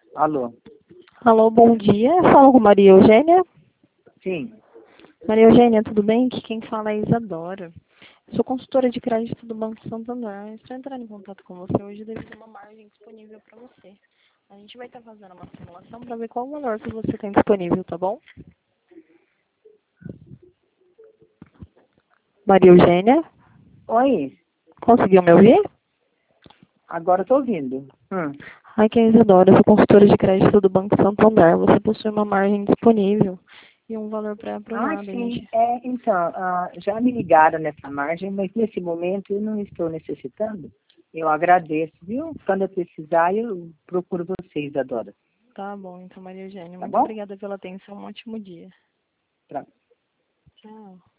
Alô? Alô, bom dia. Falo com Maria Eugênia. Sim. Maria Eugênia, tudo bem? Aqui quem fala é Isadora. Sou consultora de crédito do Banco Santander. Estou entrando em contato com você hoje devido a uma margem disponível para você. A gente vai estar fazendo uma simulação para ver qual o valor que você tem disponível, tá bom? Maria Eugênia, Oi, conseguiu me ouvir? agora eu tô ouvindo. Aqui é Isadora, sou consultora de crédito do Banco Santander. Você possui uma margem disponível e um valor pré-aprovado, Sim. gente. Então, já me ligaram nessa margem, mas nesse momento eu não estou necessitando. Eu agradeço, viu? Quando eu precisar, eu procuro vocês, Isadora. Tá bom, então, Maria Eugênia, Tá muito bom? obrigada pela atenção. Um ótimo dia. Pra Tchau.